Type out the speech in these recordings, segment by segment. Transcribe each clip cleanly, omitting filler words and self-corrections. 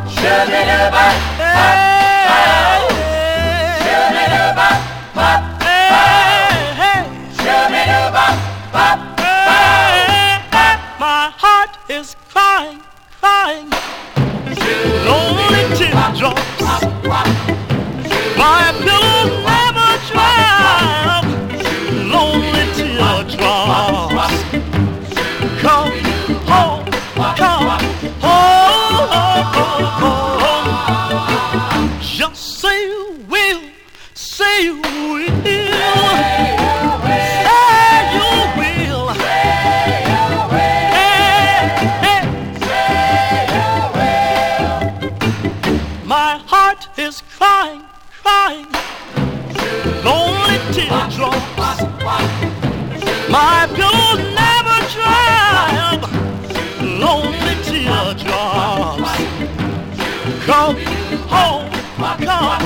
My heart is crying, crying, lonely teardrops. My pillow never dry, lonely teardrops. Come home, come home. Just say you will, say you will. My heart is crying, crying, lonely teardrops. My pillow never dry, lonely teardrops. Come home, come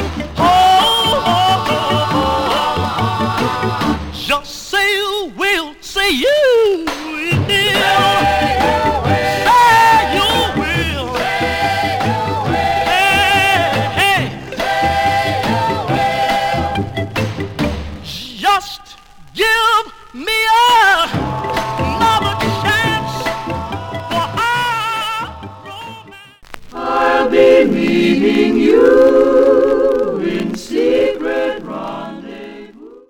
home. Just say you will, say you will.